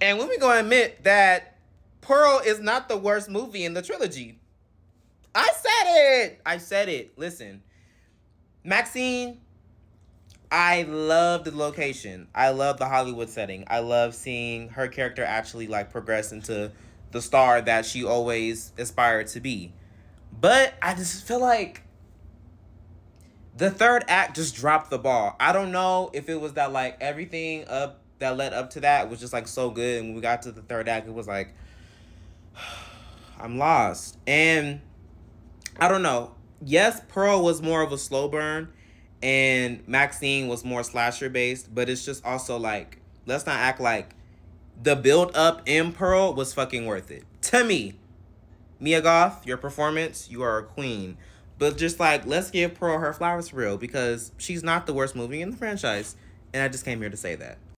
And when we gonna admit that Pearl is not the worst movie in the trilogy? I said it. I said it. Listen, Maxine, I love the location. I love the Hollywood setting. I love seeing her character actually like progress into the star that she always aspired to be. But I just feel like the third act just dropped the ball. I don't know if it was that like everything up that led up to that was just like so good, and when we got to the third act, it was like I'm lost. And I don't know. Yes, Pearl was more of a slow burn, and Maxine was more slasher based, but it's just also like let's not act like the build up in Pearl was fucking worth it to me. Mia Goth, your performance, you are a queen. But just like, let's give Pearl her flowers for real because she's not the worst movie in the franchise. And I just came here to say that.